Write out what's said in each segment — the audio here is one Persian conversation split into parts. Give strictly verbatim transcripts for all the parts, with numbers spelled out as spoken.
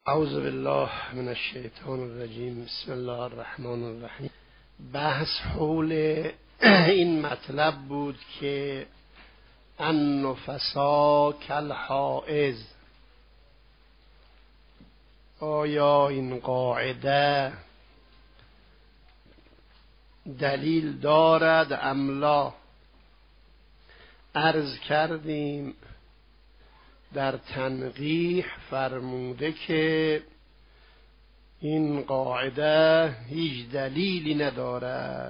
اعوذ بالله من الشیطان الرجیم. بسم الله الرحمن الرحیم. بحث حول این مطلب بود که النفسا کالحائض، آیا این قاعده دلیل دارد ام لا؟ عرض کردیم در تنقیح فرموده که این قاعده هیچ دلیلی ندارد.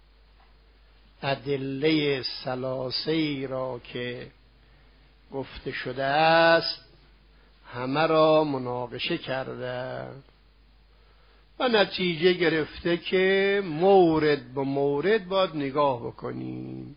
ادله ثلاثه‌ای را که گفته شده است همه را مناقشه کرده و نتیجه گرفته که مورد به مورد باید نگاه بکنیم.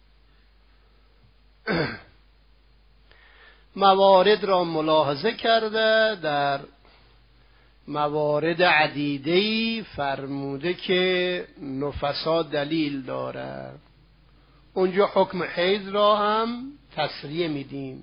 موارد را ملاحظه کرده، در موارد عدیده‌ای فرموده که نفسا دلیل داره. اونجا حکم حیض را هم تصریح میدیم.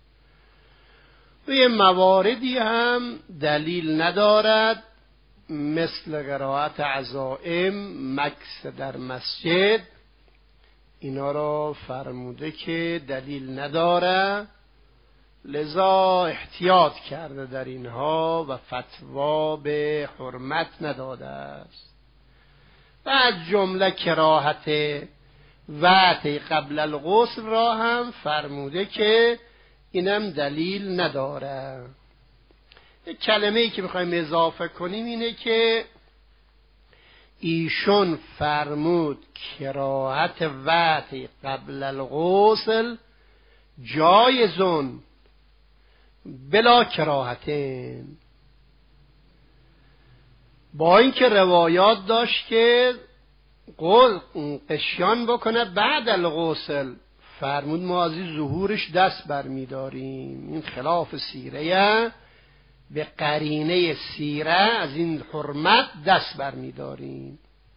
و یه مواردی هم دلیل ندارد، مثل قرائت عزائم، مکث در مسجد، اینا را فرموده که دلیل نداره، لذا احتیاط کرده در اینها و فتوا به حرمت نداده است. و از جمله کراهت وقت قبل الغسل را هم فرموده که اینم دلیل نداره. یک کلمه‌ای که میخوایم اضافه کنیم اینه که ایشون فرمود کراهت وقت قبل الغسل جایزون بلا کراهتین، با اینکه روایات داشت که قشیان بکنه بعد الغسل، فرمود ما از این ظهورش دست برمیداریم. این خلاف سیره، به قرینه سیره از این حرمت دست برمیداریم.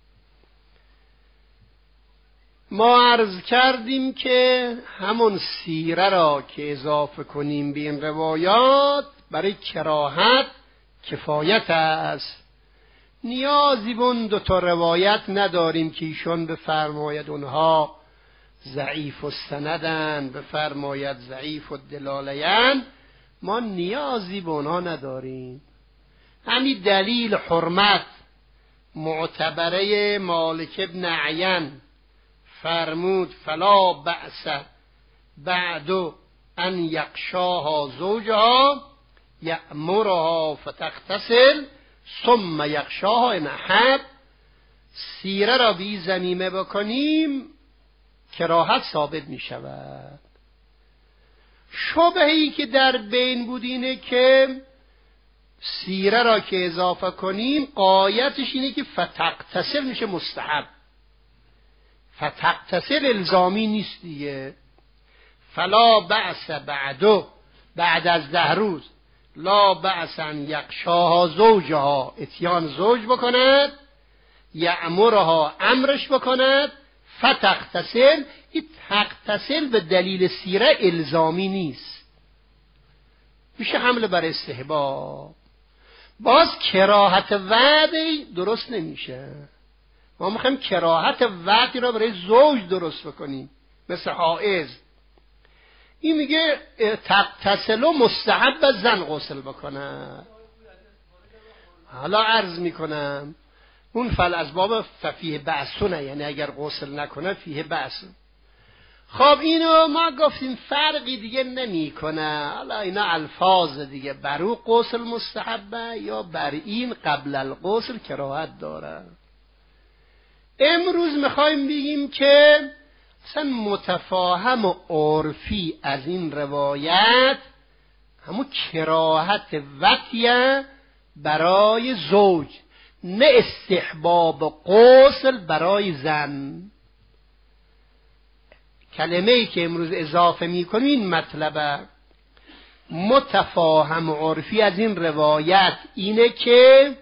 ما عرض کردیم که همون سیره را که اضافه کنیم به این روایات برای کراهت کفایت است. نیازی به اون دو تا روایت نداریم که ایشون بفرماید اونها ضعیف السندن، بفرماید ضعیف الدلالین. ما نیازی به اونها نداریم. همین دلیل حرمت معتبره مالک ابن عین فرمود فلا بأس بعد ان یغشاها زوجها یأمرها فتغتسل ثم یغشاها ان احب. سیره را بی ضمیمه بکنیم کراهت ثابت می شود. شبهه‌ای که در بین بود اینه که سیره را که اضافه کنیم قایتش اینه که فتغتسل میشه مستحب، فتغتسل الزامی نیست دیگه. فلا بأس بعدو، بعد از ده روز، لا بأس ان یغشاها زوجها، اتیان زوج بکند، یأمرها امرش بکند، فتغتسل. این تغتسل به دلیل سیره الزامی نیست، میشه حمل بر استحباب. باز کراهت وعدی درست نمیشه. ما میخوایم کراهت وقتی را برای زوج درست بکنیم، مثل حائض. این میگه تغتسل و مستحب زن غسل بکنه. حالا عرض میکنم اون فل از باب ففیه بأسونه، یعنی اگر غسل نکنه فیه بأس. خب اینو ما گفتیم فرقی دیگه نمی کنه. حالا اینا الفاظ دیگه، برو غسل مستحبه یا بر این قبل الغسل کراهت داره. امروز میخوایم بگیم که اصلا متفاهم و عرفی از این روایت همون کراهت وقتیه برای زوج، نه استحباب غسل برای زن. کلمه‌ای که امروز اضافه میکنیم این مطلبه. متفاهم و عرفی از این روایت اینه که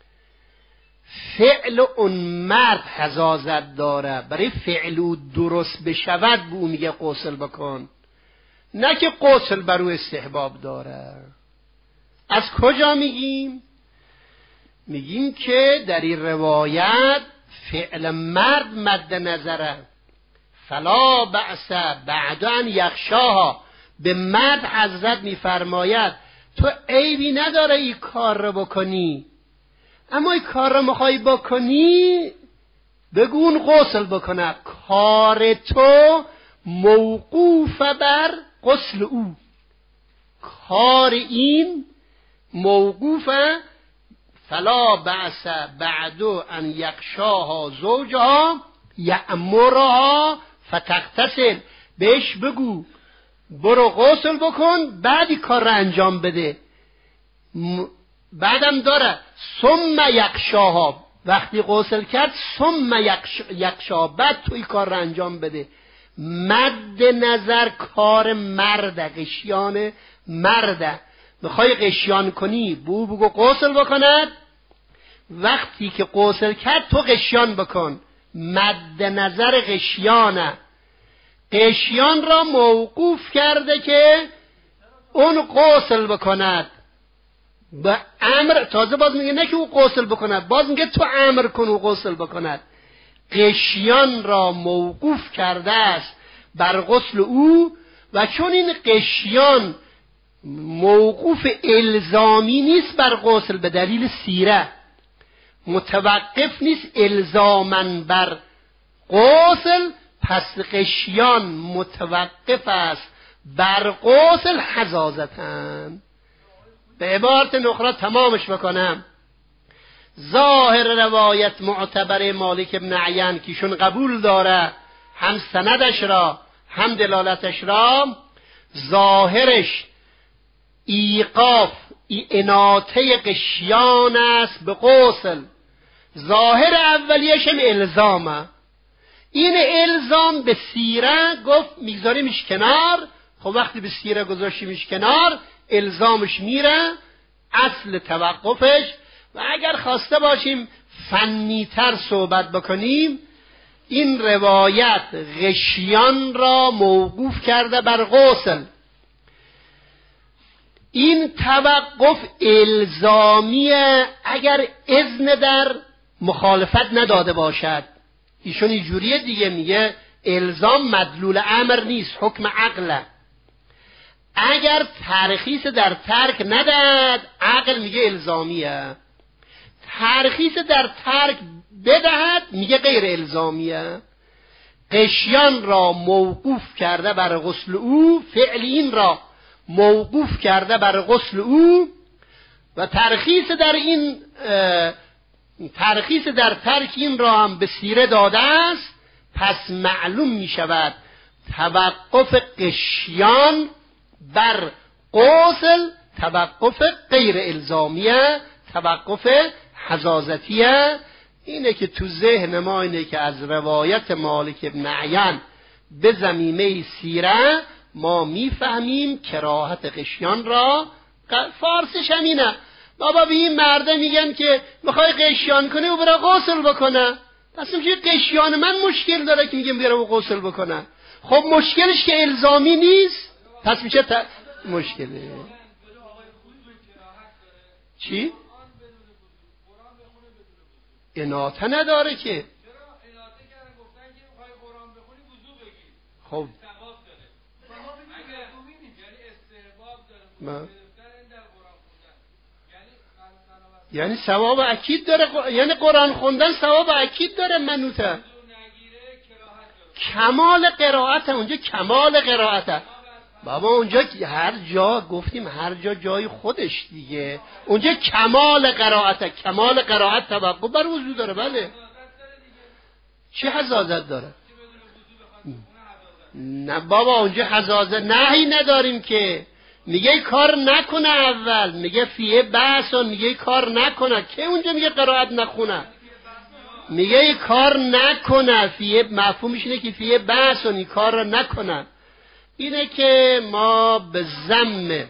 فعل اون مرد حزازت داره، برای فعل او درست بشود به او میگه غسل بکن، نه که غسل بر او استحباب داره. از کجا میگیم؟ میگیم که در این روایت فعل مرد مد نظره، فلا بأس بعد ان یخشاها. به مرد حضرت میفرماید تو عیبی نداره این کار رو بکنی، اما این کار رو میخوای بکنی بگو اون غسل بکنه. کار تو موقوف بر غسل او، کار این موقوفه. فلا بأس بعد ان یخشاها زوجها یأمرها فتغتسل. بهش بگو برو غسل بکن، بعدی کار را انجام بده. م... بعدم داره ثم یغشاها، وقتی غسل کرد ثم یغشاها، بعد توی کار را انجام بده. مد نظر کار مرده، غشیان مرده. میخوای غشیان کنی بو بگو غسل بکند، وقتی که غسل کرد تو غشیان بکن. مد نظر غشیانه. غشیان را موقوف کرده که اون غسل بکند. به امر تازه باز میگه نه که او غسل بکند، باز میگه تو امر کن او غسل بکند. غشیان را موقوف کرده است بر غسل او، و چون این غشیان موقوف الزامی نیست بر غسل به دلیل سیره، متوقف نیست الزاماً بر غسل، پس غشیان متوقف است بر غسل حزازتن. به عبارت نخرا تمامش بکنم، ظاهر روایت معتبر مالک بن عیان کیشون قبول داره، هم سندش را هم دلالتش را، ظاهرش ایقاف اناته غشیان است به غسل. ظاهر اولیش هم الزامه. این الزام به سیره گفت میگذاریمش کنار. خب وقتی به سیره گذاشتیمش کنار الزامش میره، اصل توقفش. و اگر خواسته باشیم فنیتر صحبت بکنیم، این روایت غشیان را موقوف کرده بر غسل. این توقف الزامیه اگر اذن در مخالفت نداده باشد. ایشون اینجوریه دیگه، میگه الزام مدلول امر نیست، حکم عقله. اگر ترخیص در ترک ندهد عقل میگه الزامیه، ترخیص در ترک بدهد میگه غیر الزامیه. غشیان را موقوف کرده بر غسل او، فعل این را موقوف کرده بر غسل او، و ترخیص در این ترخیص در ترک این را هم به سیره داده است. پس معلوم می شود توقف غشیان بر غسل توقف غیر الزامیه، توقف حزازتیه. اینه که تو ذهن ما اینه که از روایت مالک بن عیان به ضمیمه سیره ما میفهمیم کراهت غشیان را. فارسش همینه، بابا به این مرده میگن که میخوای غشیان کنه و برای غسل بکنه. پس میشه غشیان من مشکل داره که میگم برای غسل بکنه. خب مشکلش که الزامی نیست، پس میشه ت... مشکله چی؟ اناته نداره که. خب ما. یعنی ثواب اکید داره، یعنی قرآن خوندن ثواب اکید داره منوته. کمال قرائته اونجا، کمال قرائته بابا اونجا هر جا گفتیم هر جا جای خودش دیگه. اونجا کمال قرائته، کمال قرائت توقع بر وضو داره. بله چی حزازت داره؟ نه بابا اونجا حزازت نهی نداریم که. میگه کار نکنه اول، میگه فیه بحثون، میگه کار نکنه که اونجا میگه قرائت نخونه، میگه کار نکنه. فیه مفهومش اینه که فیه بحثون، این کار رو نکنه. اینه که ما به ضم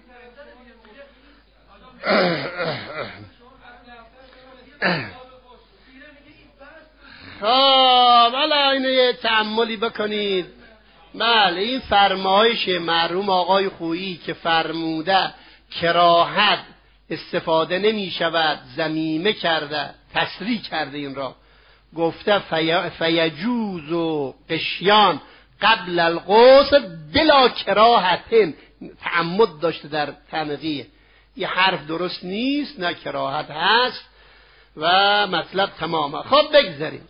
خب حالا اینو یه تأملی بکنید. بله این فرمایش مرحوم آقای خویی که فرموده کراهت استفاده نمی شود، ضمیمه کرده، تصریح کرده این را، گفته فی... فیجوز و قشیان قبل الغسل بلا کراهتن، تعمد داشته در تنقیه، یه حرف درست نیست، نه کراهت هست و مطلب تمامه. خب بگذاریم.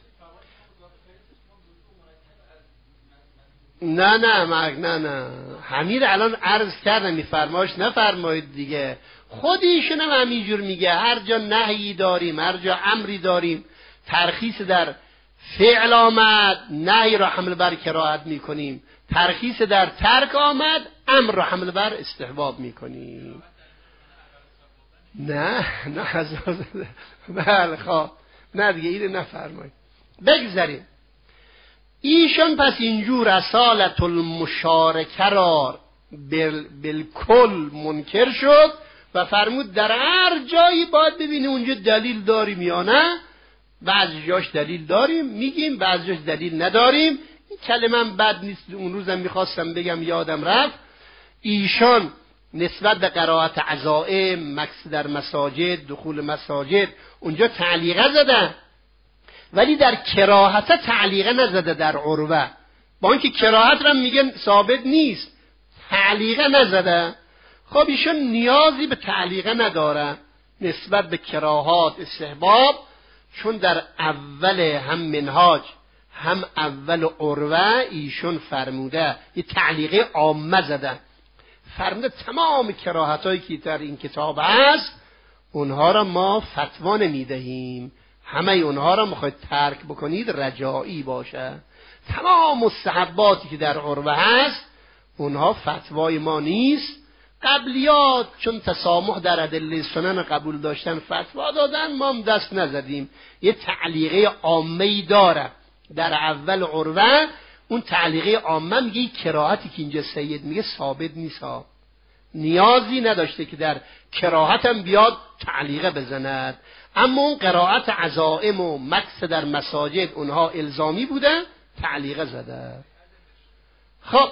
نه نه مرگ نه نه همین الان عرض کردم، میفرماش نفرمایید دیگه. خودیشون هم همینجور میگه، هر جا نهی داریم، هر جا امری داریم، ترخیص در فعل آمد، نهی را حمل بر کراهت میکنیم، ترخیص در ترک آمد، امر را حمل بر استحباب میکنیم. نه نه بله خب نه دیگه اینو نفرمایید. بگذاریم. ایشان پس اینجور اصالت المشارکه را بالکل منکر شد و فرمود در هر جایی باید ببینی اونجا دلیل داریم یا نه. بعضی جاش دلیل داریم میگیم، بعضی جاش دلیل نداریم. این کلمه بد نیست، اون روزم میخواستم بگم یادم رفت. ایشان نسبت به قرائت عزائم، مکث در مساجد، دخول مساجد، اونجا تعلیقه زدن، ولی در کراهت تعلیقه نزده در عروه. با اینکه کراهت را میگن ثابت نیست، تعلیقه نزده. خب ایشون نیازی به تعلیقه نداره نسبت به کراهات استحباب، چون در اول هم منهاج هم اول عروه ایشون فرموده، یه تعلیقه عامه زده، فرموده تمام کراهت هایی که در این کتاب هست اونها را ما فتوا نمیدهیم، همه اونها را میخواید ترک بکنید رجائی باشه. تمام مستحباتی که در عروه هست اونها فتوای ما نیست. قبلیات چون تسامح در ادله سنن قبول داشتن فتوا دادن، ما هم دست نزدیم. یه تعلیقه عامه‌ای داره در اول عروه، اون تعلیقه عامه میگه کراهتی که اینجا سید میگه ثابت نیست، نیازی نداشته که در کراهت هم بیاد تعلیقه بزند. اما اون قرائت عزائم و مکث در مساجد اونها الزامی بوده، تعلیقه زده. خب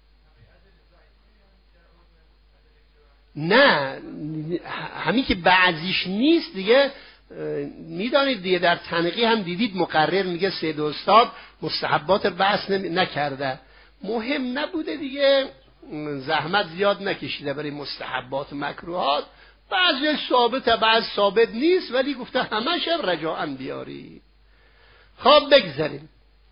نه همین که بعضیش نیست دیگه، میدانید دیگه در تنقیح هم دیدید مقرر میگه سید استاد مستحبات بحث نکرده، مهم نبوده دیگه، زحمت زیاد نکشیده برای مستحبات مکروهات، بعضی ثابته بعض ثابت نیست، ولی گفته همش رجاءً بیاری. خب بگذاریم.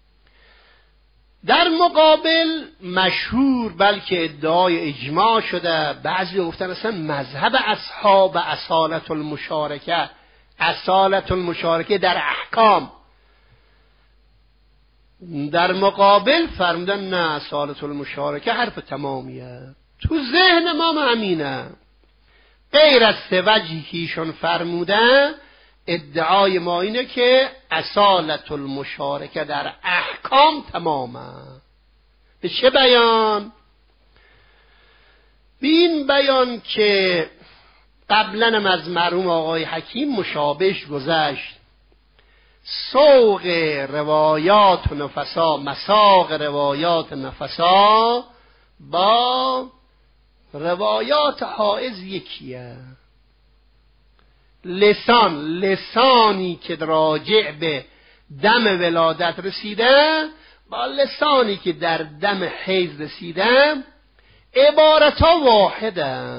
در مقابل مشهور بلکه ادعای اجماع شده، بعضی گفتن اصلا مذهب اصحاب اصالت المشارکه، اصالت المشارکه در احکام، در مقابل فرمودن نه اصالت المشارکه حرف تمامیه، تو ذهن ما همینه. غیر از سه وجهی که ایشون فرمودن، ادعای ما اینه که اصالت المشارکه در احکام تمامه. به چه بیان؟ به این بیان که قبلا از مرحوم آقای حکیم مشابهش گذشت، سوق روایات نفسا، مساق روایات نفسا با روایات حائز یکیه. لسان، لسانی که راجع به دم ولادت رسیده با لسانی که در دم حیض رسیده عبارتا واحده.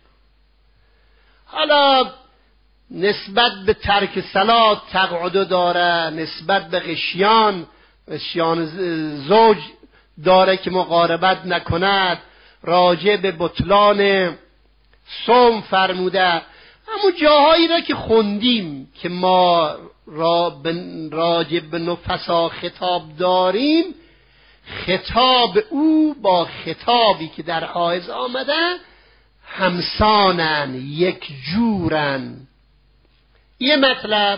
حالا نسبت به ترک صلات تقعد داره، نسبت به غشیان، غشیان زوج داره که مقاربت نکند، راجع به بطلان صوم فرموده. همون جاهایی را که خوندیم که ما را راجع به نفسا خطاب داریم، خطاب او با خطابی که در حائض آمده همسانن، یک جورن. یه مطلب.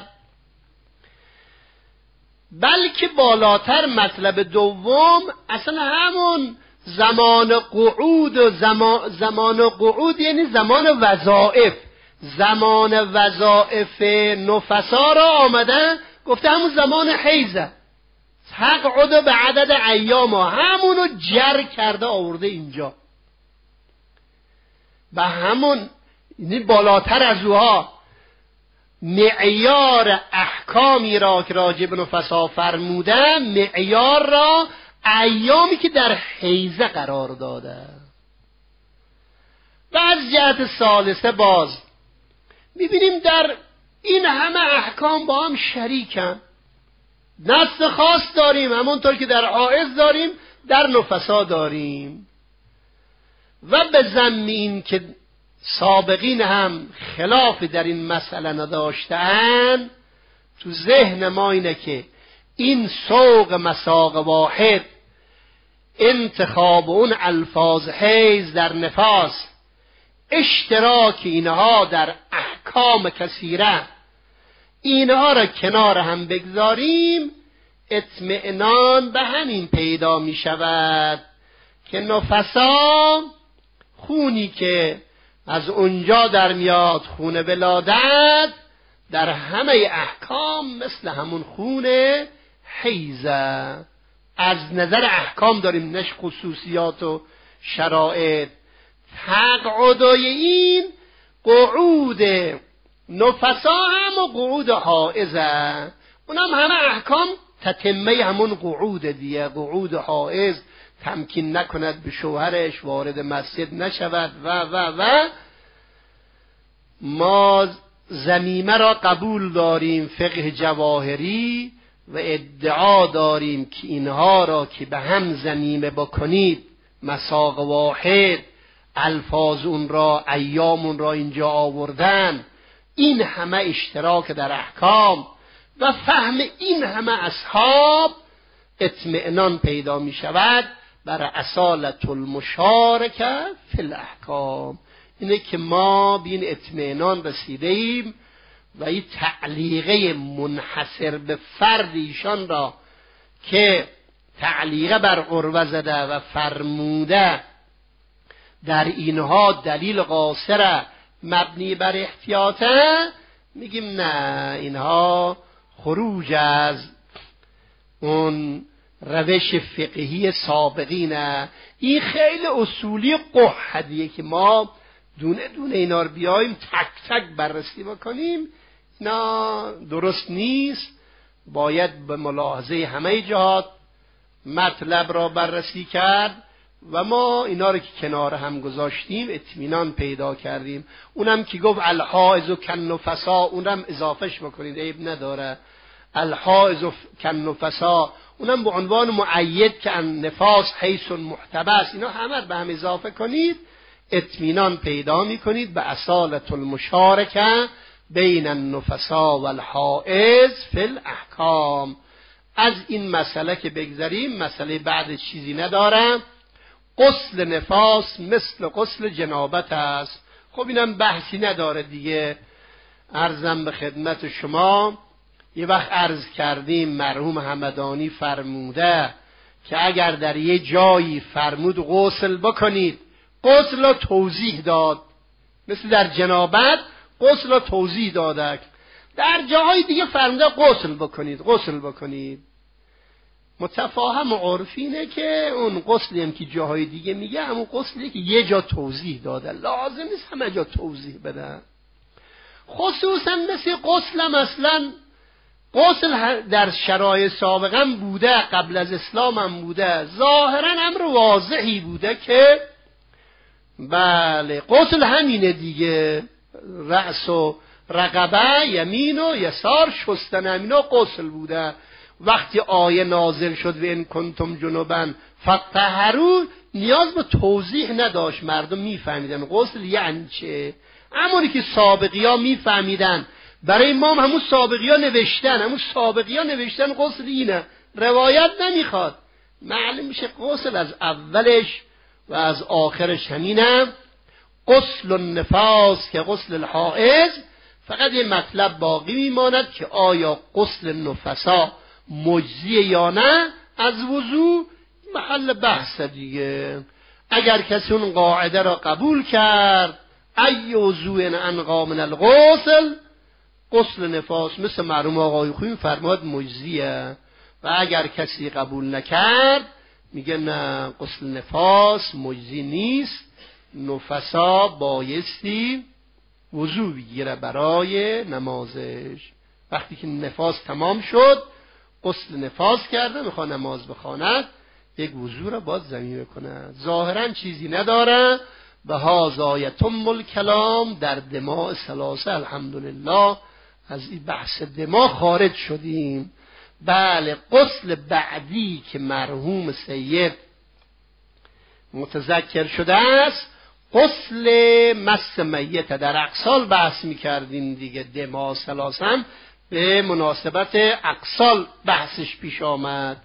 بلکه بالاتر مطلب دوم، اصلا همون زمان قعود و زمان, زمان قعود یعنی زمان وظائف، زمان وظائف نفسا را آمده گفته همون زمان حیزه، تقعد به عدد ایام، همونو جر کرده آورده اینجا. به همون یعنی بالاتر از اوها معیار احکامی را که راجع به نفسا فرموده، معیار را ایامی که در حیزه قرار داده. و از جهت ثالثه باز میبینیم در این همه احکام با هم شریکن. نص خاص داریم همونطور که در حائض داریم، در نفسا داریم. و به ضمن این که سابقین هم خلاف در این مسئله نداشتن، تو ذهن ما اینه که این سوق مساق واحد، انتخاب اون الفاظ حیز در نفاس، اشتراک اینها در احکام کثیره، اینها را کنار هم بگذاریم، اطمئنان به همین پیدا می شود که نفسا خونی که از اونجا در میاد، خون ولادت، در همه احکام مثل همون خون حیزه. از نظر احکام داریم، نش خصوصیات و شرایط. تقعدای این قعود نفسا هم و قعود حائزه، اونم همه احکام تتمه همون قعود دیگه. قعود حائز تمکین نکند به شوهرش، وارد مسجد نشود و و و ما ضمیمه را قبول داریم فقه جواهری و ادعا داریم که اینها را که به هم ضمیمه بکنید، مساق واحد، الفاظ اون را، ایام اون را اینجا آوردن، این همه اشتراک در احکام و فهم این همه اصحاب، اطمئنان پیدا می شود بر اصالت المشارکه فی الاحکام. اینه که ما بین اطمئنان رسیده ایم و این تعلیقه منحصر به فرد ایشان را که تعلیقه بر عروه زده و فرموده در اینها دلیل قاصر مبنی بر احتیاطه، میگیم نه، اینها خروج از اون روش فقهی سابقینه. این خیلی اصولی قحدیه که ما دونه دونه اینا رو بیاییم تک تک بررسی بکنیم، اینا درست نیست. باید به ملاحظه همه جهات مطلب را بررسی کرد و ما اینا رو که کنار هم گذاشتیم اطمینان پیدا کردیم. اونم که گفت الحائض کالنفسا، اونم اضافهش بکنید، عیب نداره. الحائض کالنفسا اونم به عنوان معید که النفاس حیث محتبس، اینا همه به هم اضافه کنید، اطمینان پیدا میکنید به اصالت المشارکه بین النفسا و الحائض فی الاحکام. از این مسئله که بگذاریم، مسئله بعد چیزی ندارم. غسل نفاس مثل غسل جنابت است. خب اینم بحثی نداره دیگه. عرضم به خدمت شما، یه وقت عرض کردیم مرحوم همدانی فرموده که اگر در یه جایی فرمود غسل بکنید، غسل را توضیح داد، مثل در جنابت غسل را توضیح داده. در جاهای دیگه فرموده غسل بکنید، غسل بکنید. متفاهم و عرفینه که اون غسلی هم که جاهای دیگه میگه همون غسلی که یه جا توضیح داده، لازم نیست همه جا توضیح بده. خصوصا مثل غسل هم اصلا غسل در شرایط سابقا بوده، قبل از اسلام هم بوده، ظاهرا امر واضحی بوده که بله غسل همینه دیگه، رأس و رقبه، یمین و یسار شستن، همینا غسل بوده. وقتی آیه نازل شد و ان کنتم جنبا فطهروا، نیاز به توضیح نداشت، مردم میفهمیدن غسل یعنی چه. همونی که سابقی ها میفهمیدن، برای امام همون سابقی ها نوشتن، همون سابقی ها نوشتن غسل اینه، روایت نمیخواد، معلوم میشه غسل از اولش و از آخرش همینه. غسل النفاس که غسل الحائض. فقط یه مطلب باقی میماند که آیا غسل نفسا مجزی یا نه از وضو، محل بحث دیگه. اگر کسی اون قاعده را قبول کرد، ای وضوء انقا من الغسل، غسل نفاس مثل مرحوم آقای خویی فرماد مجزیه. و اگر کسی قبول نکرد میگه نه، غسل نفاس مجزی نیست، نفسا بایستی وضو بگیره برای نمازش. وقتی که نفاس تمام شد، غسل نفاس کرده، میخواد نماز بخواند، یک وضو را باز زمین بکنه. ظاهرا چیزی نداره. به هذا یتم الکلام در دماء ثلاثه. الحمدلله از این بحث دماء خارج شدیم. بله، غسل بعدی که مرحوم سید متذکر شده است، غسل مس میت. در اقسال بحث میکردیم دیگه، دماء ثلاثه هم به مناسبت اقسال بحثش پیش آمد.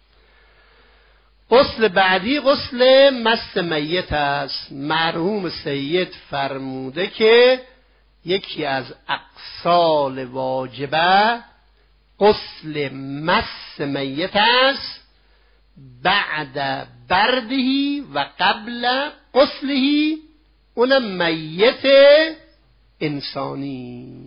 غسل بعدی غسل مس میت است. مرحوم سید فرموده که یکی از اقسال واجبه غسل مس میت است، بعد بردهی و قبل غسلهی، اونم میت انسانی.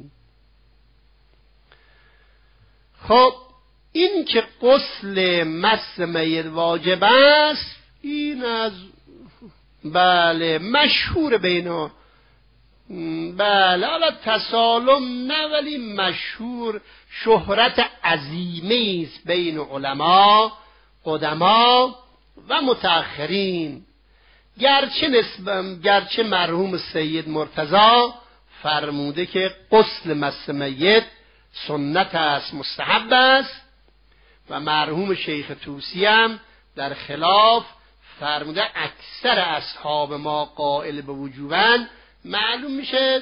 خب این که غسل مس میت واجب است، این از بله مشهور بینا، بله حالا تسالم نه ولی مشهور، شهرت عظیمی است بین علما، قدما و متأخرین. گرچه نسبت گرچه مرحوم سید مرتضی فرموده که غسل مس میت سنت است، مستحب است، و مرحوم شیخ طوسی هم در خلاف فرموده اکثر اصحاب ما قائل به وجوبن. معلوم میشه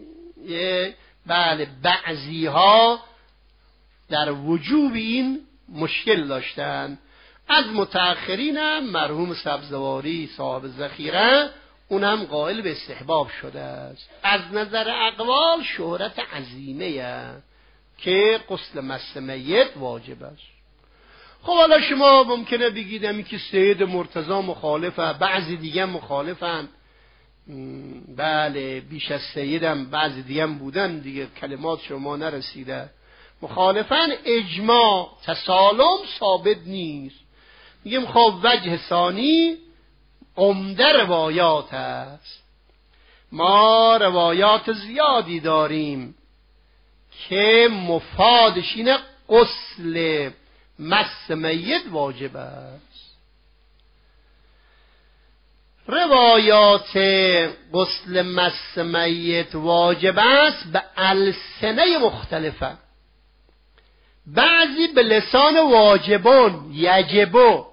بله بعضی ها در وجوب این مشکل داشتن. از متأخرین هم مرحوم سبزواری صاحب ذخیره، اون هم قائل به استحباب شده است. از نظر اقوال شهرت عظیمه که غسل مس میت واجب است. خب حالا شما ممکنه بگید همی که سید مرتضی مخالفه، بعضی دیگه مخالفن. بله بیش از سیدم بعضی دیگه بودن دیگه، کلمات شما نرسیده. مخالفن، اجماع تسالم ثابت نیست. میگیم خب وجه ثانی عمده روایات است. ما روایات زیادی داریم که مفادش اینه غسل مس میت واجب است. روایات غسل مس میت واجب است به السنه مختلفه. بعضی به لسان واجبون، یجبو،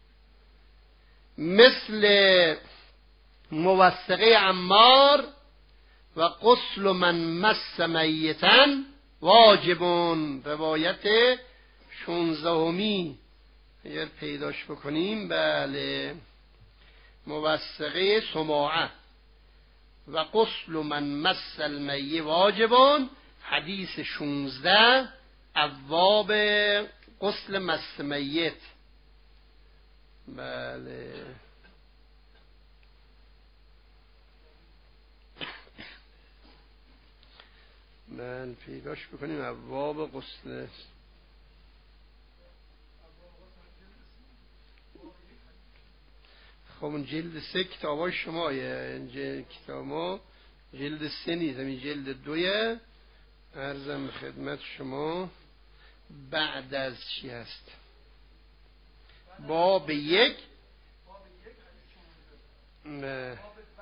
مثل موثقه عمار و غسل من مس میتن واجبون، روایت شونزدهمی اگر پیداش بکنیم، بله موثقه سماعه و غسل من مس المی واجبون، حدیث شونزده، ابواب غسل مس میت. بله من پیداش بکنیم ابواب غسل. خب اون جلد سه کتابای شما یه کتاب ما جلد سه نیست، همین جلد دویه. عرضم خدمت شما بعد از چی هست؟ باب یک. نه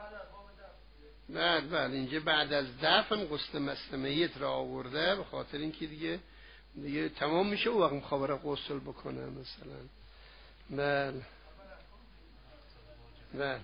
بعد بله اینجا بعد از دفن غسل مس میت را آورده، به خاطر اینکه دیگه دیگه تمام میشه او وقت خبر غسل بکنه مثلا. بله بله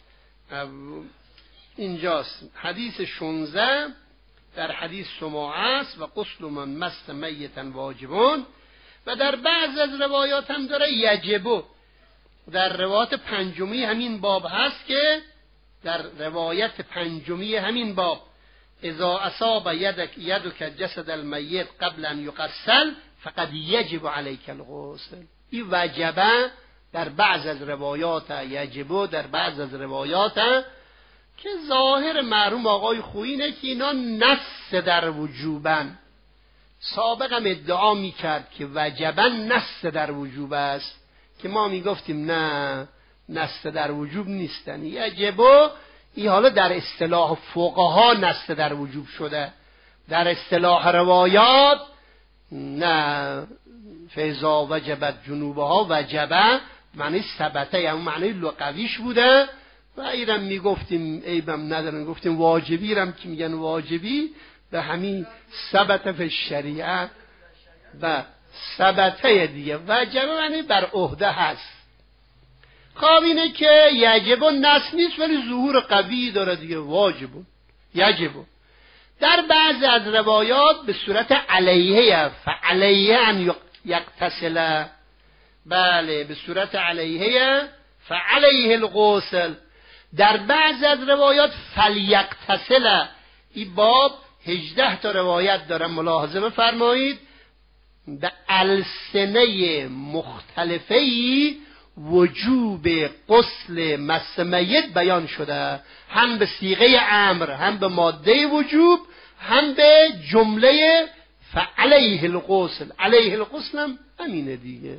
اینجاست حدیث شونزده، در حدیث سماعه است و غسل من مس میتا واجبون، و در بعض از روایات هم داره یجبو. در روایت پنجمی همین باب هست که در روایت پنجمی همین باب اذا اصاب یدک یدک جسد المیت قبل ان یغسل فقد یجب علیک الغسل. این وجبه در بعض از روایات، یجبو در بعض از روایات، که ظاهر مرحوم آقای خوینه که اینا نص در وجوبن. سابقم ادعا میکرد که وجبا نص در وجوب است، که ما میگفتیم نه، نص در وجوب نیستن. یجبو این حالا در اصطلاح فقها نص در وجوب شده، در اصطلاح روایات نه. فیضا وجبت جنوبها وجبه معنی ثبته، یعنی معنی لغویش بوده و ایرم میگفتیم عیبم ندارن، گفتیم واجبی رم که میگن واجبی به همین ثبت فی شریعه و ثبته دیگه. وجبه معنی بر عهده هست. خواب اینه که یجب نص نیست ولی ظهور قوی داره دیگه، واجب یجب. در بعض از روایات به صورت علیه فعلیه ان یغتسل، بله به صورت علیه فعلیه الغسل. در بعض از روایات فلیغتسل. این باب هجده تا روایت داره، ملاحظه بفرمایید. به السنه مختلفه‌ای وجوب غسل مس میت بیان شده، هم به صیغه امر، هم به ماده وجوب، هم به جمله فعلیه الغسل. علیه الغسل هم همینه دیگه.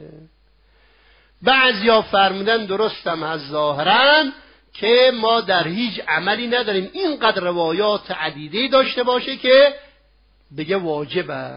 بعضیا فرمودن درستم از ظاهرا که ما در هیچ عملی نداریم اینقدر روایات عدیده داشته باشه که بگه واجبه.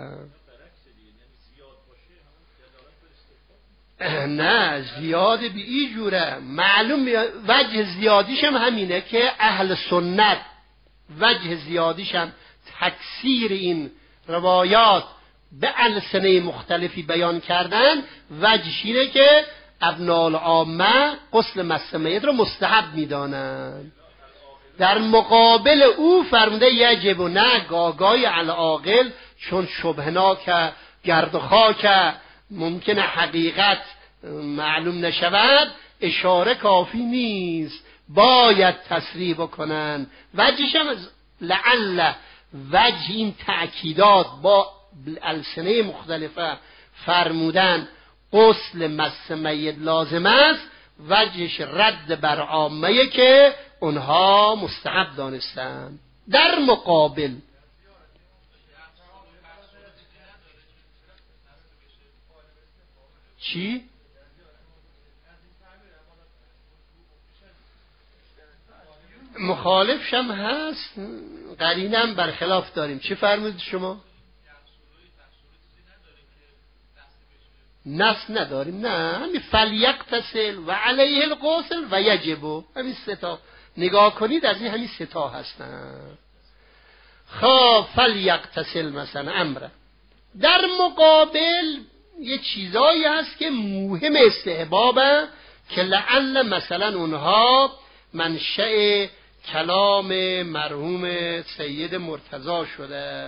نه زیاد بی ای جوره. معلوم وجه زیادیش هم همینه که اهل سنت وجه زیادیش هم تکثیر این روایات به السنه مختلفی بیان کردن. وجهش اینه که ابناء العامه غسل مس میت رو مستحب میدانند. در مقابل او فرموده یجب و نه گاگای العاقل، چون شبهناک گرد و خاک ممکنه حقیقت معلوم نشود، اشاره کافی نیست، باید تصریح بکنن. وجهش هم لعل وجه این تأکیدات با السنه مختلفه فرمودن غسل مس میت لازم است، وجهش رد بر عامه که اونها مستحب دانستن. در مقابل چی؟ مخالفش هم هست، قرینم برخلاف داریم. چی فرمودید شما؟ نص نداریم. نه همین فلیغتسل و علیه الغسل و یجب، همین سه تا نگاه کنید، از این همین سه تا هستن. خب فلیغتسل مثلا امره. در مقابل یه چیزایی هست که مهم استحبابه که لعل مثلا اونها منشأ کلام مرحوم سید مرتضی شده.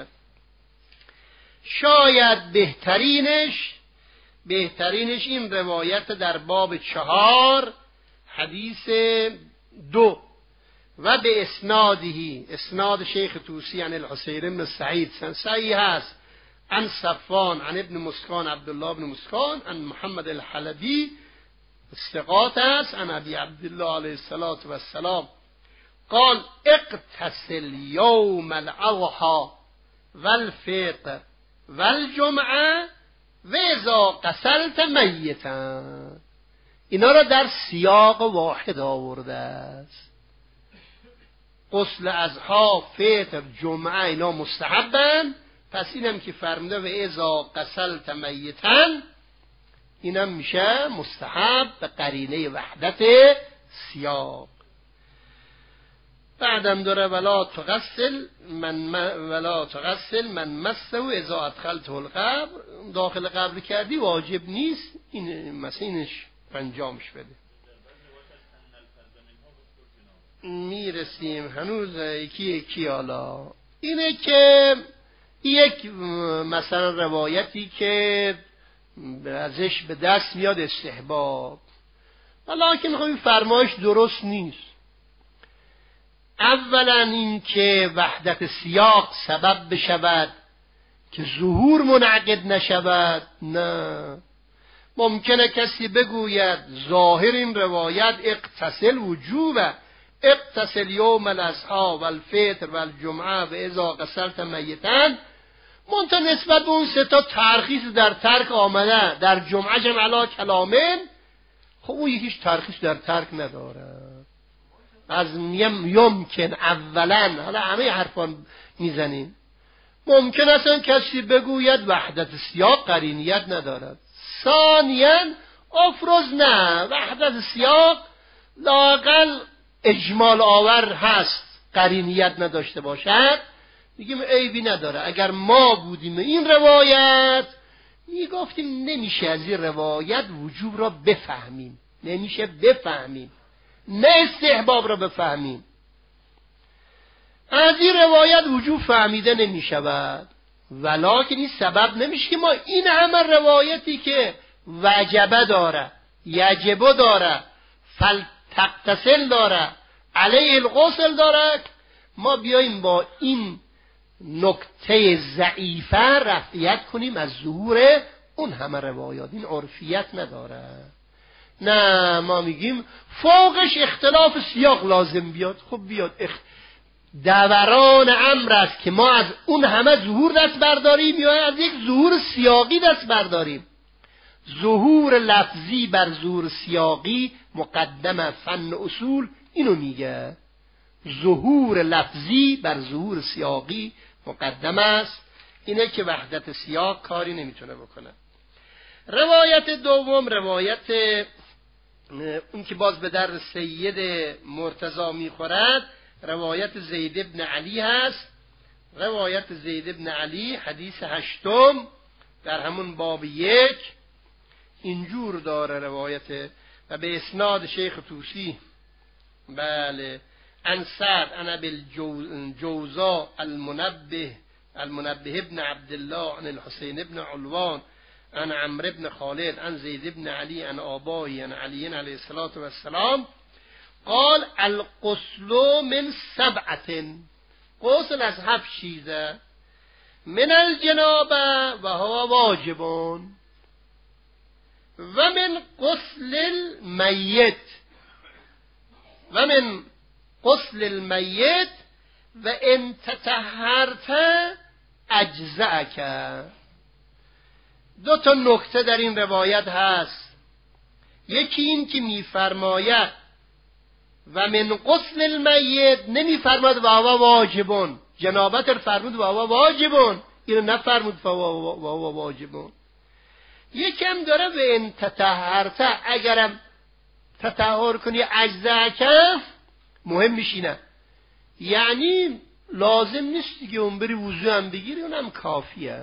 شاید بهترینش بهترینش این روایت در باب چهار حدیث دو و به اسنادهی، اسناد شیخ طوسی عن الحسین بن سعید صحیح هست، عن صفوان عن ابن مسکان عبدالله ابن مسکان عن محمد الحلبی استقاط است، عن ابی عبدالله علیه الصلاة والسلام قال اغتسل یوم الاضحى والفطر والجمعه و اذا غسلت میتا. اینا را در سیاق واحد آورده است. غسل اضحی، فطر، جمعه اینا مستحبن، پس اینم که فرموده و اذا غسلت میتا اینم میشه مستحب به قرینه وحدت سیاق. بعدم داره ولا تغسل من ولا تغسل من مسه و اذا ادخلته القبر، داخل قبر کردی واجب نیست، این مسینش انجامش بده. میرسیم هنوز یکی یکی. حالا اینه که یک مثلا روایتی که ازش به دست میاد استحباب، ولیکن خب این فرمایش درست نیست. اولا این که وحدت سیاق سبب بشود که ظهور منعقد نشود، نه. ممکنه کسی بگوید ظاهر این روایت اغتسل وجوبه، اغتسل یوم الاضحی والفطر والجمعه و اذا غسلت میتا، منتها نسبت به اون سه تا ترخیص در ترک آمده، در جمعه جمع علی کلامن، خب اون یکیش ترخیص در ترک نداره. از یمکن اولا، حالا همه حرفان میزنیم، ممکن است کسی بگوید وحدت سیاق قرینیت ندارد. ثانیاً افرض نه، وحدت سیاق لااقل اجمال آور هست، قرینیت نداشته باشد، میگیم عیبی نداره. اگر ما بودیم این روایت میگفتیم نمیشه از این روایت وجوب را بفهمیم، نمیشه بفهمیم، نه استحباب را بفهمیم. از این روایت وجوب فهمیده نمیشود، ولکن این سبب نمیشه که ما این همه روایتی که وجبه داره، یجبه داره، فلتغتسل داره، علیه الغسل داره، ما بیاییم با این نکته ضعیفه رفعیت کنیم از ظهور اون همه روایات. این عرفیت نداره. نه، ما میگیم فوقش اختلاف سیاق لازم بیاد. خب بیاد، اخت... دوران امر است که ما از اون همه ظهور دست برداریم یا از یک ظهور سیاقی دست برداریم. ظهور لفظی بر ظهور سیاقی مقدم فن اصول اینو میگه. ظهور لفظی بر ظهور سیاقی مقدم است. اینه که وحدت سیاق کاری نمیتونه بکنه. روایت دوم، روایت اون که باز به در سید مرتضی میخورد، روایت زید ابن علی هست. روایت زید ابن علی حدیث هشتم در همون باب یک اینجور داره روایت و به اسناد شیخ طوسی. بله، عن سعد عن ابي الجوزاء المنبه المنبه ابن عبد الله عن الحسين ابن علوان عن عمرو ابن خالد عن زيد ابن علي عن آبائه عن علي عليه الصلاة والسلام قال الغسل من سبعة، غسل از هفت چیزه، من الجنابه و هو واجب و من غسل المیت و من غسل المیت و ان تطهرت اجزأک. دو تا نکته در این روایت هست. یکی این که میفرماید و من غسل المیت، نمیفرماید و هو واجبون، جنابت رو فرمود و هو واجبون، اینو نفرمود و هو واجبون. یکم داره و ان تطهرت، اگرم تطهر کنی اجزأک، مهم میشینه، یعنی لازم نیست دیگه اون بری وضو هم بگیری، اونم کافیه.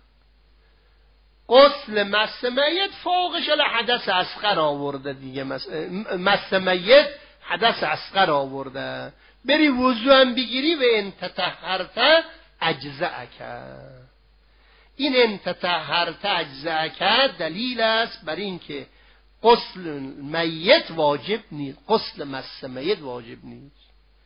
غسل مس میت فوقش حدث اصغر آورده دیگه، مس میت حدث اصغر آورده، بری وضو هم بگیری و ان تطهرت اجزأک. این ان تطهرت اجزأک دلیل است بر این که غسل میت واجب نیست، غسل مس میت واجب نیست.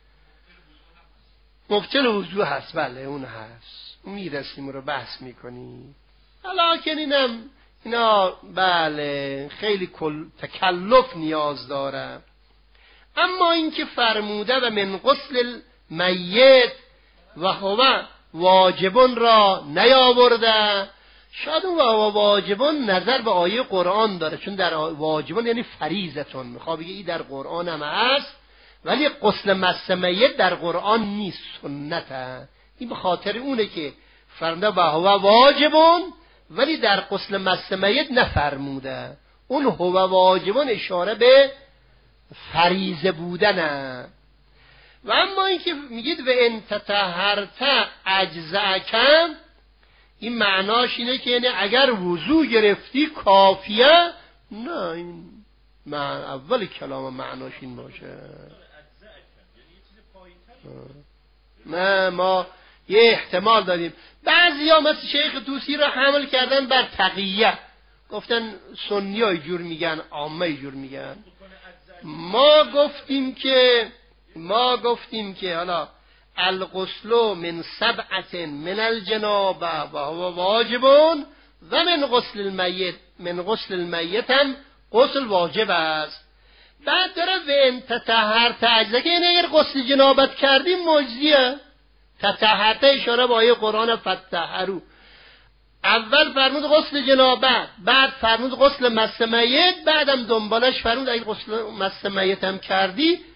مبطل وضو هست، بله اون هست، میرسیم رو بحث میکنیم. لکن اینم اینا بله خیلی کل تکلف نیاز داره. اما اینکه فرموده و من غسل میت و هو واجبون را نیاورده، شاید اون و واجبون نظر به آیه قرآن داره، چون در واجبون یعنی فریضتون، میخواد بگه این در قرآن هم هست، ولی غسل مس میت در قرآن نیست، سنته. این به خاطر اونه که فرموده و هو واجبون ولی در غسل مس میت نفرموده. اون هو واجبون اشاره به فریضه بودنه. و اما اینکه میگید و ان تطهرت اجزأک، این معناش اینه که یعنی اگر وضو گرفتی کافیه. نه، این معنی اول کلام معناش این باشه. نه، ما یه احتمال داریم. بعضی ها مثل شیخ طوسی را حمل کردن بر تقیه، گفتن سنی ها جور میگن، عامه جور میگن. ما گفتیم که ما گفتیم که حالا الغسل من سبعت من الجنابه و هو واجبون و من غسل المیت، من غسل المیت هم غسل واجب است. بعد داره و ان تطهرت اجزأک، یعنی اگر غسل جنابت کردیم مجزیه. تطهرت اشاره با آیه قرآن فتطهروا، اول فرمود غسل جنابت، بعد فرمود غسل مس میت، بعدم دنبالش فرمود اگه غسل مس میت هم کردی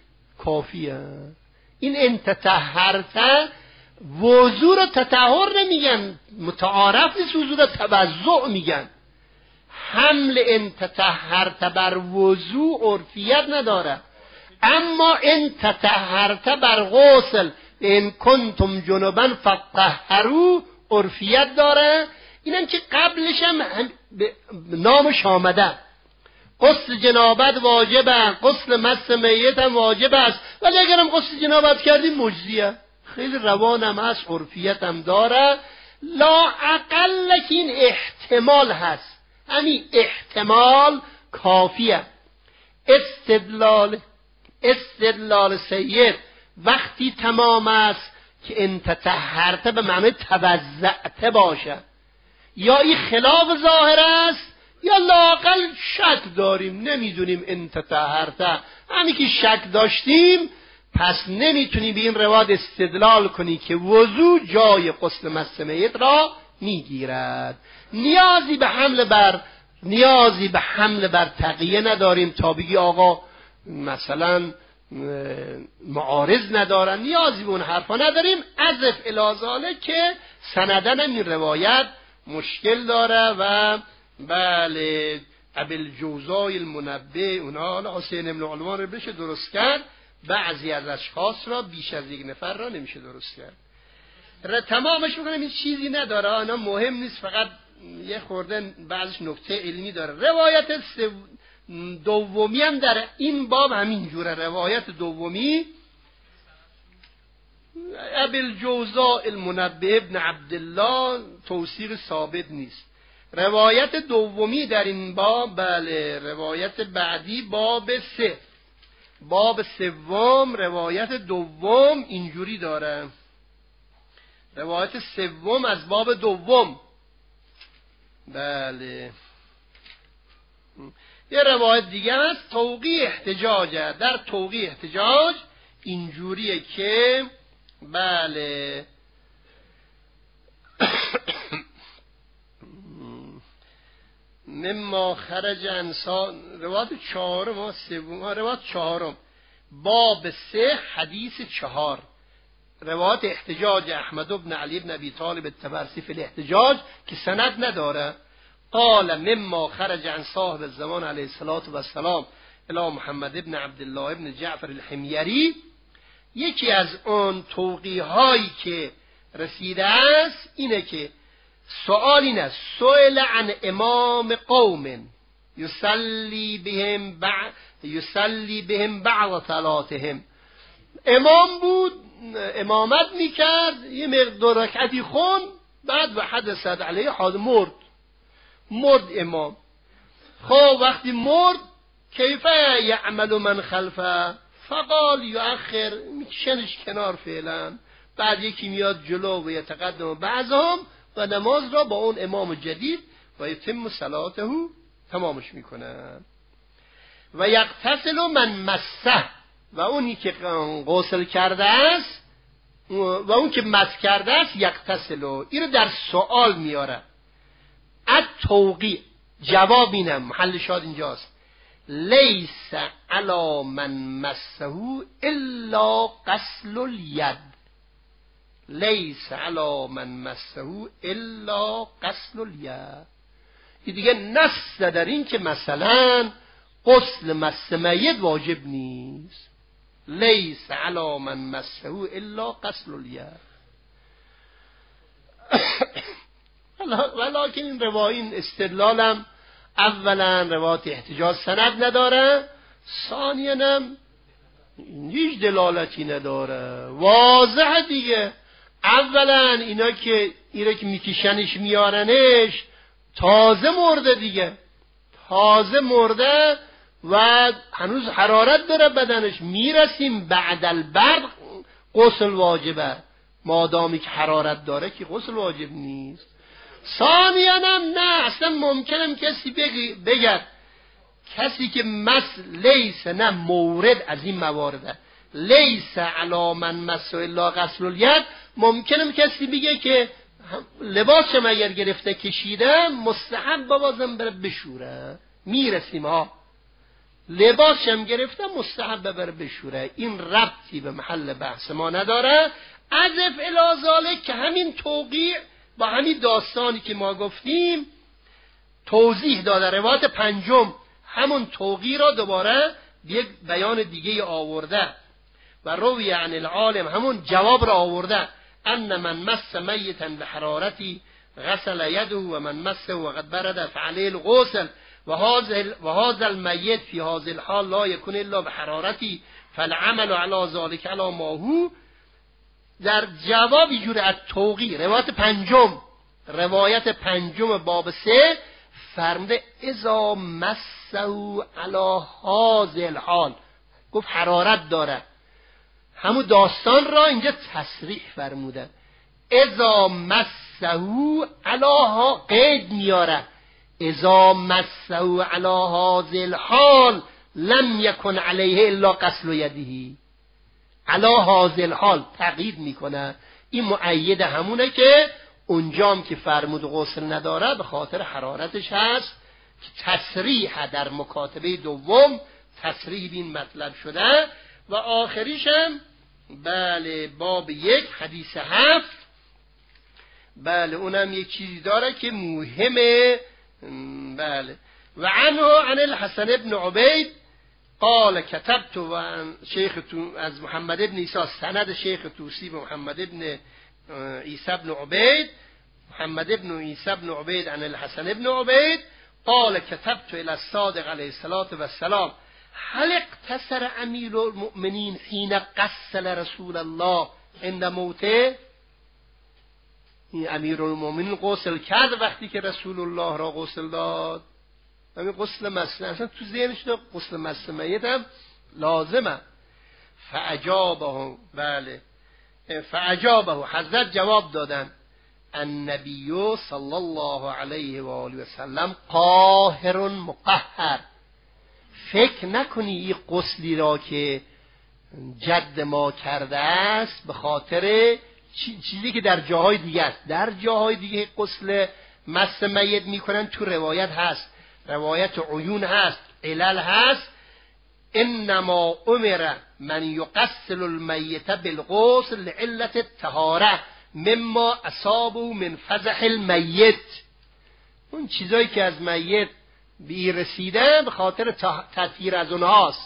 کافیه. این انت تطهرت وضو رو تطهر نمیگن، متعارف نیست، وضو رو توضع میگن. حمل انت تطهرت بر وضو عرفیت نداره، اما انت تطهرت بر غسل ان کنتم جنبا فطهروا عرفیت داره. اینم که قبلش هم نامش آمده، غسل جنابت واجبه، غسل مس میت هم واجب است، ولی اگرم غسل جنابت کردیم مجزیه. خیلی روانم هست، عرفیت هم داره. لا اقل که این احتمال هست، همین احتمال کافیه. استدلال استدلال سید وقتی تمام است که انت تطهرت به معنی توضعت باشه، یا این خلاف ظاهر است یا لااقل شک داریم، نمیدونیم انت تطهرت. همین که شک داشتیم پس نمیتونی به این روایت استدلال کنی که وضو جای غسل مس میت را میگیرد. نیازی به حمل بر نیازی به حمل بر تقیه نداریم تا بگی آقا مثلا معارض ندارن، نیازی به اون حرفا نداریم. عزف الازاله که سندن این روایت مشکل داره و بله ابوالجوزای المنبه اونا حسین بن علوان رو بشه درست کرد، بعضی از اشخاص را بیش از یک نفر را نمیشه درست کرد. تمامش میکنم این چیزی نداره، آنها مهم نیست، فقط یه خورده بعضش نکته علمی داره. روایت دومی هم در این باب همین جوره. روایت دومی ابوالجوزاء المنبه ابن عبدالله توثیق ثابت نیست. روایت دومی در این باب بله، روایت بعدی باب سه، باب سوم روایت دوم اینجوری داره. روایت سوم از باب دوم بله. یه روایت دیگه هست توقیع احتجاجه. در توقیع احتجاج اینجوریه که بله مما خرج انسان، روایت چهارم و سوم، روایت چهارم باب سه حدیث چهار، روایت احتجاج احمد بن علی بن ابی طالب الطبرسی فی الاحتجاج که سند نداره. قال مما خرج عن صاحب الزمان علیه الصلاة والسلام الی محمد ابن عبدالله ابن جعفر الحمیری. یکی از اون توقیه هایی که رسیده است اینه که سؤال این است: سئل عن امام قوم یصلی بهم بعد یصلی بهم بعض صلاتهم. امام بود، امامت میکرد، یه مقدار رکعتی خون، بعد و حدث علیه حاد مرد مرد امام. خب وقتی مرد کیف یعمل من خلفه؟ فقال یؤخر، میکشنش کنار فعلا، بعد یکی میاد جلو و یتقدم بعضهم و نماز را با اون امام جدید و یتم صلاته تمامش میکنه. و یغتسل من مسه، و اونی که غسل کرده است و اون که مس کرده است یغتسل. اینو در سوال میاره. التوقیع جواب اینم، محل شاد اینجاست: لیس علی من مسه الا غسل الید. لیس علی من مسه الا غسل الید. این دیگه نص در این که مثلا غسل مس میت واجب نیست. لیس علی من مسه الا غسل الید. ولیکن این روایت این استدلالم اولا روایت احتجاج سند نداره، ثانیاً هیچ دلالتی نداره، واضحه دیگه. اولا اینا که اینا که میکشنش میارنش تازه مرده دیگه، تازه مرده و هنوز حرارت داره بدنش، میرسیم بعد البرد غسل واجبه، مادامی که حرارت داره که غسل واجب نیست. ثانیاً هم نه، اصلا ممکنم کسی بگه کسی که مس لیس، نه مورد از این موارده، لیس علی من مس الا غسل الید، ممکنم کسی بگه که لباسم اگر گرفته کشیده مستحب بازم بره بشوره. میرسیم ها، لباسش هم گرفتم مستحب بره بشوره. این ربطی به محل بحث ما نداره. عزف الازاله که همین توقیع با همین داستانی که ما گفتیم توضیح داده. روایت پنجم همون توقیع را دوباره یک بیان دیگه آورده و روی عن العالم همون جواب را آورده. ان من مس میتا بحرارتی غسل یده و من مسه وقد برد فعليه الغسل و هذا المیت فی هذا الحال لا یکون الا بحرارتی فالعمل علی ذلك علی ما هو. در جواب اینجوری از توقیع روایت پنجم روایت پنجم باب سه فرموده اذا مسه علی هذا الحال، گفت حرارت داره. همون داستان را اینجا تصریح فرموده. اذا مسه علی، قید میاره، اذا مسه علی هذا الحال لم یکن علیه الا غسل یده. علی هذا الحال تقیید میکنه. این مؤید همونه که اونجام که فرمود غسل نداره به خاطر حرارتش هست که تصریح در مکاتبه دوم تصریح بین مطلب شده. و آخریشم بله باب یک حدیث هفت، بله اونم یک چیزی داره که مهمه. بله و عنه عن الحسن ابن عبید قال كتبت و شیخ از محمد ابن عیسی، سند شیخ توسی به محمد ابن عیسی ابن عبید، محمد ابن عیسی ابن عبید عن الحسن ابن عبید قال كتبت الى الصادق علیه الصلاة والسلام هل اقتصر امیر المؤمنین حين غسل رسول الله عند موته. این امیر المؤمنین غسل کرد وقتی که رسول الله را غسل داد. همین غسل مسه اصلا تو ذهنش داد غسل مسه میت هم لازمه. فاجابه، بله فاجابه، حضرت جواب دادن النبی صلی الله علیه و آله و سلم قاهر مقهر. فکر نکنی این غسلی را که جد ما کرده است به خاطر چیزی که در جاهای دیگه است. در جاهای دیگه غسل مس میت میکنن، تو روایت هست، روایت عیون هست، علل هست. انما امر من یغسل المیت بالغسل لعلت الطهاره مما اصابه من فزع المیت. اون چیزایی که از میت بی رسیده به خاطر تطهیر از اونهاست.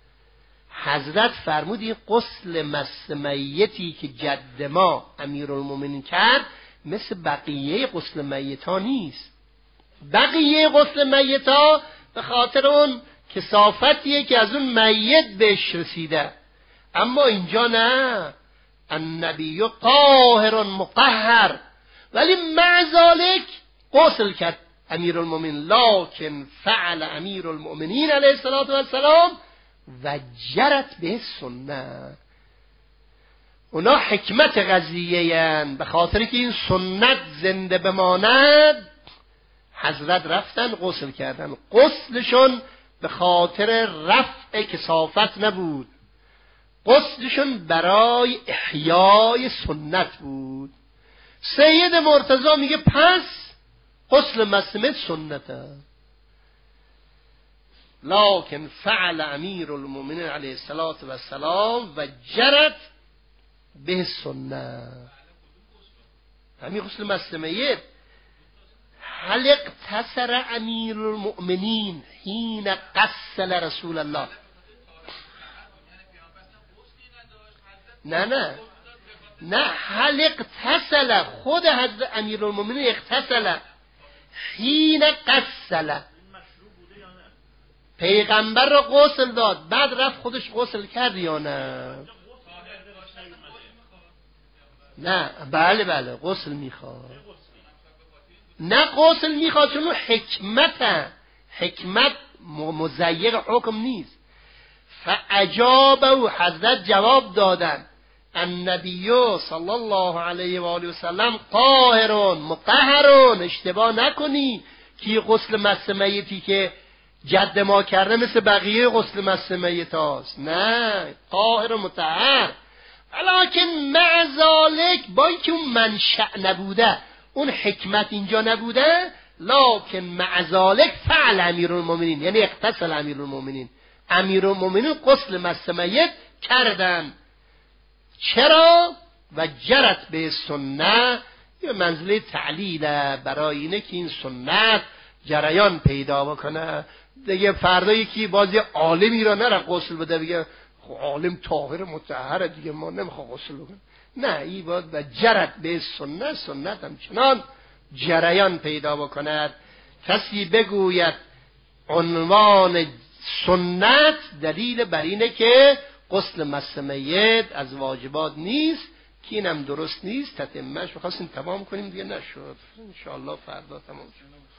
حضرت فرمودی غسل مس میتی که جد ما امیرالمومنین کرد مثل بقیه غسل میتا نیست. بقیه غسل میتا به خاطر اون کثافتیه که از اون میت بهش رسیده، اما اینجا نه. النبی طاهر مطهر، ولی مع ذلک غسل کرد امیرالمومنین. لکن فعل امیرالمومنین علیه الصلاة والسلام و جرت به سنت. اونا حکمت قضیه هن، به خاطر که این سنت زنده بماند حضرت رفتن غسل کردن. غسلشون به خاطر رفع کثافت نبود، غسلشون برای احیای سنت بود. سید مرتضی میگه پس غسل مسمت سنته. لکن فعل امیر المؤمنین علیه الصلاة والسلام و جرت به سنت. همین غسل مسمیت. هل اقتصر امیر المؤمنین حین غسل رسول الله. نه نه نه هل اغتسل، خود حضرت امیر المؤمنین اغتسل حین غسل، پیغمبر را غسل داد بعد رفت خودش غسل کرد یا نه؟ نه بله بله غسل میخواد. نه غسل میخواد چون حکمت حکمت مزیق حکم نیست. فاجابه، حضرت جواب دادن النبی صلی الله علیه و آله و سلم طاهرون مطهرون. اشتباه نکنی که غسل مس میتی که جد ما کرده مثل بقیه غسل مس میت هاست. نه، طاهر و مطهر. ولکن مع ذالک، با اینکه اون منشأ نبوده، اون حکمت اینجا نبوده، لکن مع ذالک فعل امیرالمومنین، یعنی اغتسل امیرالمومنین، امیرالمومنین غسل مس میت کردن. چرا؟ و جرت به سنت، یه منزله تعلیل برای اینه که این سنت جریان پیدا بکنه. دیگه فردا یکی بازی عالمی را نره غسل بده بگه خب عالم طاهر مطهر دیگه ما نمیخوام غسل بکنم. نه، این باید و جرت به سنت، سنت هم چنان جریان پیدا بکند. کسی بگوید عنوان سنت دلیل بر اینه که غسل مس میت از واجبات نیست، که اینم درست نیست. تتمهش می‌خواستیم تمام کنیم دیگه نشد. ان شاء الله فردا تمام شد.